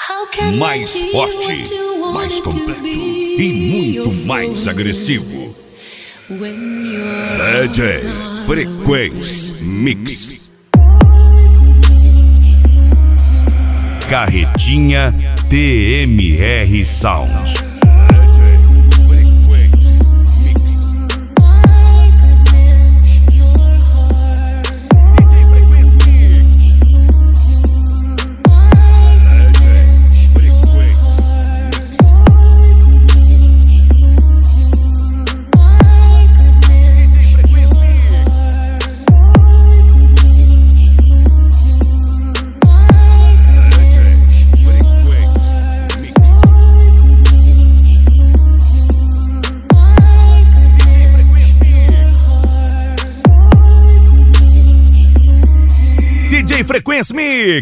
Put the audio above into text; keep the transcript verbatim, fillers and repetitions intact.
mais forte, mais completo e muito mais agressivo. D J Frequency Mix. Carretinha T M R Sound. D J Frequency Mix.